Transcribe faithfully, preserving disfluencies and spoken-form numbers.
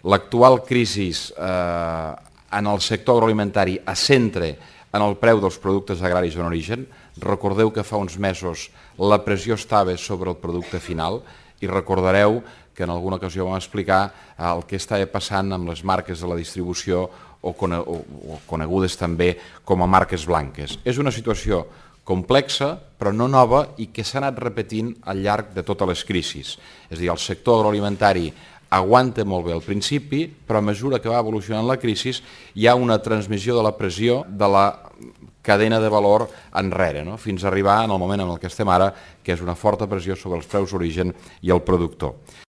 l'actual crisi eh, en el sector agroalimentari es centra en el preu dels productes agraris en origen. Recordeu que fa uns mesos la pressió estava sobre el producte final i recordareu que en alguna ocasió vam explicar el que estava passant amb les marques de la distribució o conegudes també com a marques blanques. És una situació complexa, però no nova i que s'ha anat repetint al llarg de totes les crisis. És a dir, el sector agroalimentari aguanta molt bé al principi, però a mesura que va evolucionant la crisi hi ha una transmissió de la pressió de la cadena de valor enrere, no? Fins a arribar en el moment en què estem ara, que és una forta pressió sobre els preus d'origen i el productor.